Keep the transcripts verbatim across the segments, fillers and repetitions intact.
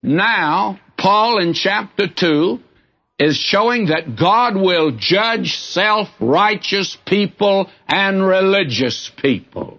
Now, Paul in chapter two is showing that God will judge self-righteous people and religious people.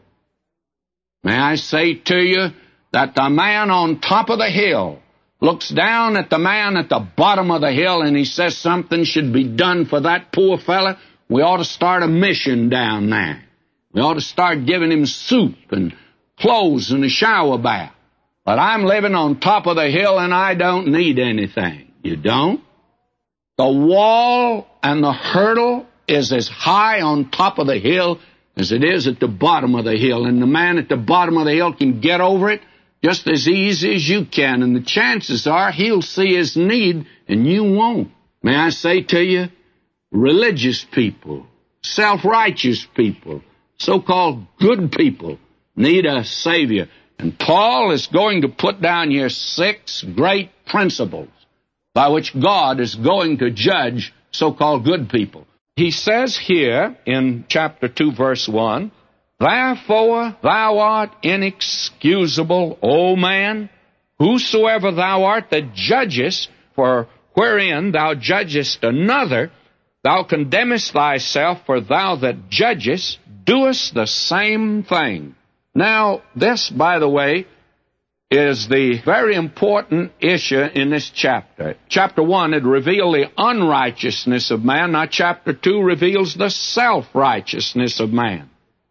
May I say to you that the man on top of the hill looks down at the man at the bottom of the hill and he says something should be done for that poor fella. We ought to start a mission down there. We ought to start giving him soup and clothes and a shower bath. But I'm living on top of the hill and I don't need anything. You don't? The wall and the hurdle is as high on top of the hill as it is at the bottom of the hill. And the man at the bottom of the hill can get over it just as easy as you can. And the chances are he'll see his need and you won't. May I say to you, religious people, self-righteous people, so-called good people need a Savior. And Paul is going to put down here six great principles by which God is going to judge so-called good people. He says here in chapter two, verse one, "Therefore thou art inexcusable, O man, whosoever thou art that judgest, for wherein thou judgest another, thou condemnest thyself, for thou that judgest doest the same thing." Now, this, by the way, is the very important issue in this chapter. Chapter one, it revealed the unrighteousness of man. Now, chapter two reveals the self-righteousness of man.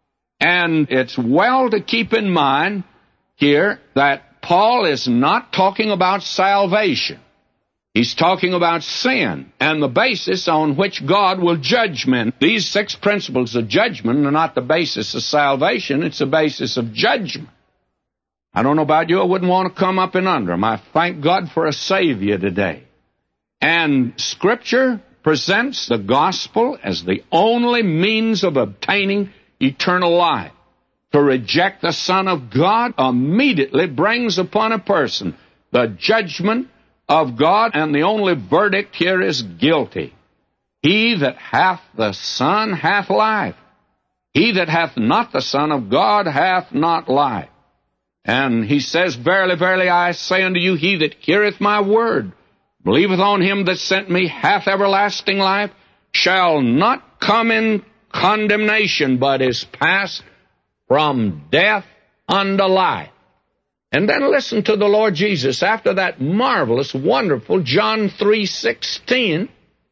And it's well to keep in mind here that Paul is not talking about salvation. He's talking about sin and the basis on which God will judge men. These six principles of judgment are not the basis of salvation. It's the basis of judgment. I don't know about you. I wouldn't want to come up and under them. I thank God for a Savior today. And Scripture presents the gospel as the only means of obtaining eternal life. To reject the Son of God immediately brings upon a person the judgment of God, and the only verdict here is guilty. He that hath the Son hath life. He that hath not the Son of God hath not life. And he says, "Verily, verily, I say unto you, he that heareth my word, believeth on him that sent me, hath everlasting life, shall not come in condemnation, but is passed from death unto life." And then listen to the Lord Jesus after that marvelous, wonderful John three sixteen.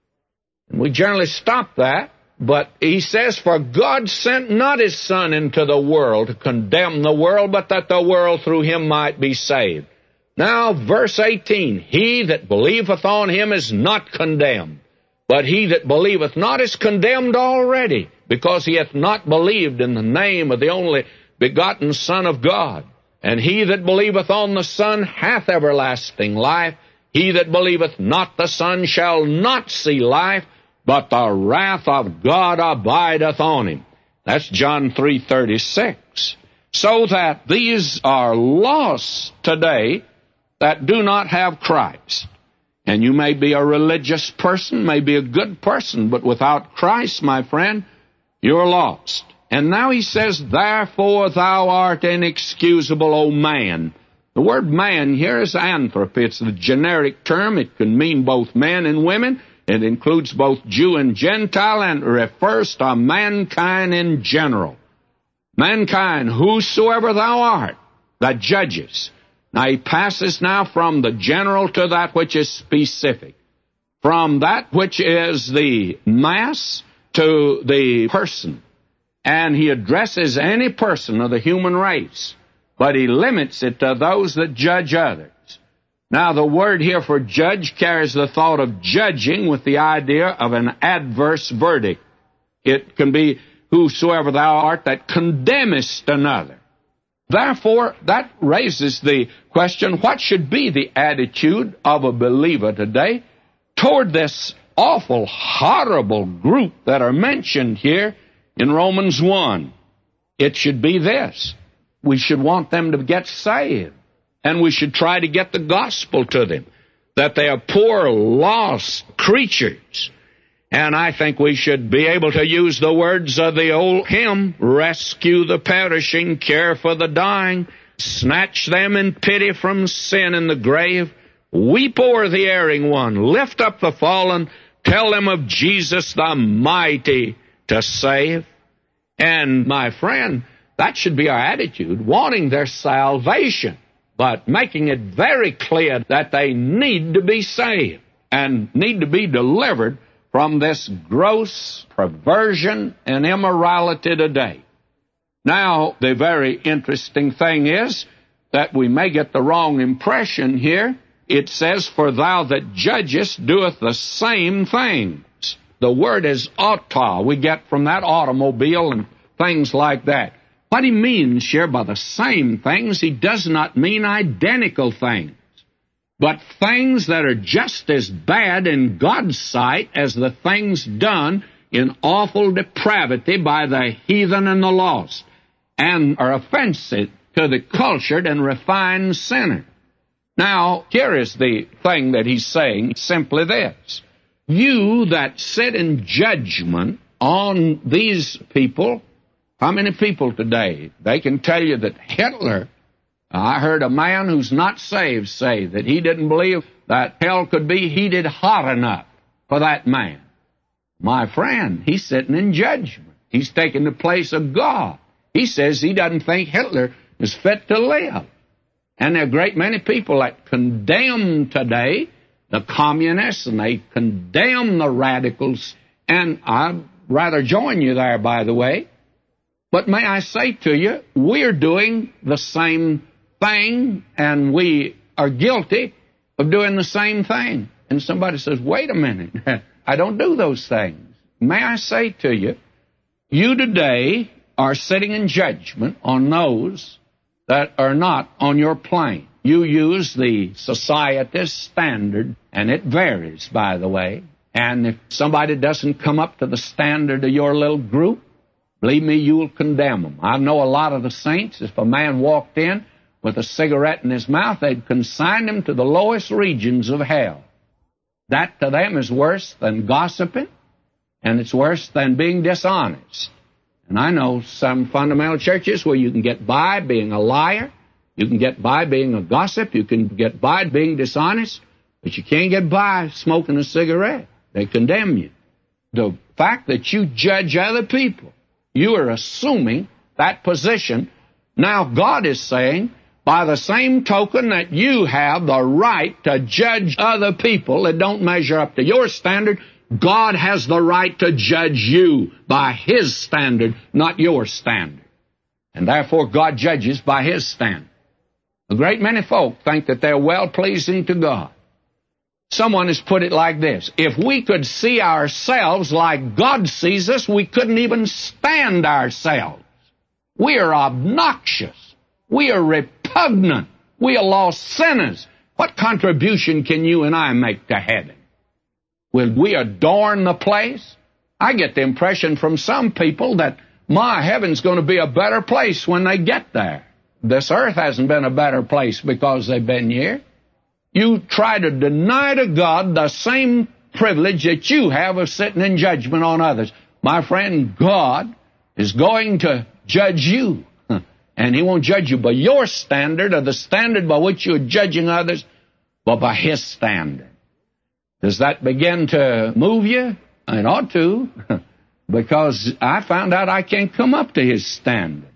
And we generally stop that, but he says, "For God sent not his Son into the world to condemn the world, but that the world through him might be saved." Now, verse eighteen, "He that believeth on him is not condemned, but he that believeth not is condemned already, because he hath not believed in the name of the only begotten Son of God. And he that believeth on the Son hath everlasting life. He that believeth not the Son shall not see life, but the wrath of God abideth on him." That's John three thirty-six. So that these are lost today that do not have Christ. And you may be a religious person, may be a good person, but without Christ, my friend, you're lost. And now he says, "Therefore thou art inexcusable, O man." The word man here is anthropy. It's the generic term. It can mean both men and women. It includes both Jew and Gentile, and refers to mankind in general. Mankind, whosoever thou art, that judges. Now he passes now from the general to that which is specific. From that which is the mass to the person. And he addresses any person of the human race, but he limits it to those that judge others. Now, the word here for judge carries the thought of judging with the idea of an adverse verdict. It can be whosoever thou art that condemnest another. Therefore, that raises the question, what should be the attitude of a believer today toward this awful, horrible group that are mentioned here in Romans one? It should be this. We should want them to get saved. And we should try to get the gospel to them. That they are poor, lost creatures. And I think we should be able to use the words of the old hymn, "Rescue the perishing, care for the dying, snatch them in pity from sin and the grave, Weep o'er the erring one. Lift up the fallen. Tell them of Jesus the mighty to save. And, my friend, that should be our attitude, wanting their salvation, but making it very clear that they need to be saved and need to be delivered from this gross perversion and immorality today. Now, the very interesting thing is that we may get the wrong impression here. It says, for thou that judgest doeth the same things. The word is auto. We get from that automobile and things like that. What he means here by the same things, he does not mean identical things, but things that are just as bad in God's sight as the things done in awful depravity by the heathen and the lost, and are offensive to the cultured and refined sinner. Now, here is the thing that he's saying, simply this. You that sit in judgment on these people, how many people today, they can tell you that Hitler, I heard a man who's not saved say that he didn't believe that hell could be heated hot enough for that man. My friend, he's sitting in judgment. He's taking the place of God. He says he doesn't think Hitler is fit to live. And there are a great many people that condemn today the communists, and they condemn the radicals. And I'd rather join you there, by the way. But may I say to you, we're doing the same thing, and we are guilty of doing the same thing. And somebody says, wait a minute, I don't do those things. May I say to you, you today are sitting in judgment on those that are not on your plane. You use the society's standard, and it varies, by the way. And if somebody doesn't come up to the standard of your little group, believe me, you'll condemn them. I know a lot of the saints, if a man walked in with a cigarette in his mouth, they'd consign him to the lowest regions of hell. That to them is worse than gossiping, and it's worse than being dishonest. And I know some fundamental churches where you can get by being a liar, you can get by being a gossip, you can get by being dishonest, but you can't get by smoking a cigarette. They condemn you. The fact that you judge other people, you are assuming that position. Now God is saying, by the same token that you have the right to judge other people that don't measure up to your standard, God has the right to judge you by His standard, not your standard. And therefore God judges by His standard. A great many folk think that they're well-pleasing to God. Someone has put it like this: if we could see ourselves like God sees us, we couldn't even stand ourselves. We are obnoxious. We are repugnant. We are lost sinners. What contribution can you and I make to heaven? Will we adorn the place? I get the impression from some people that my heaven's going to be a better place when they get there. This earth hasn't been a better place because they've been here. You try to deny to God the same privilege that you have of sitting in judgment on others. My friend, God is going to judge you. And He won't judge you by your standard or the standard by which you're judging others, but by His standard. Does that begin to move you? It ought to, because I found out I can't come up to His standard.